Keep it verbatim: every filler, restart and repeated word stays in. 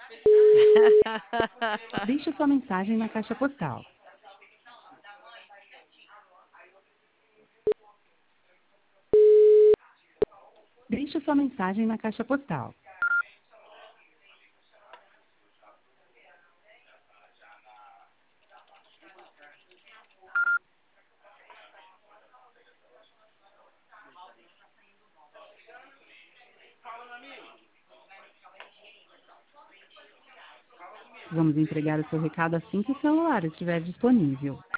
Deixe sua mensagem na caixa postal. Deixe sua mensagem na caixa postal. Vamos entregar o seu recado assim que o celular estiver disponível.